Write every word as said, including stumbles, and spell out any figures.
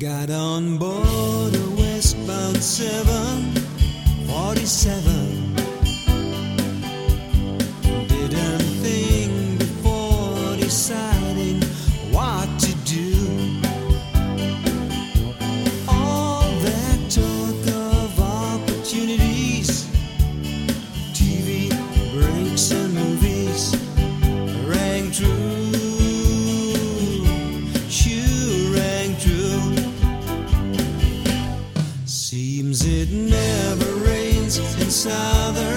Got on board a westbound seven forty-seven. Didn't think before deciding what to do. All that talk of opportunities, T V breaks and movies rang true. Sure rang true. Seems it never rains in southern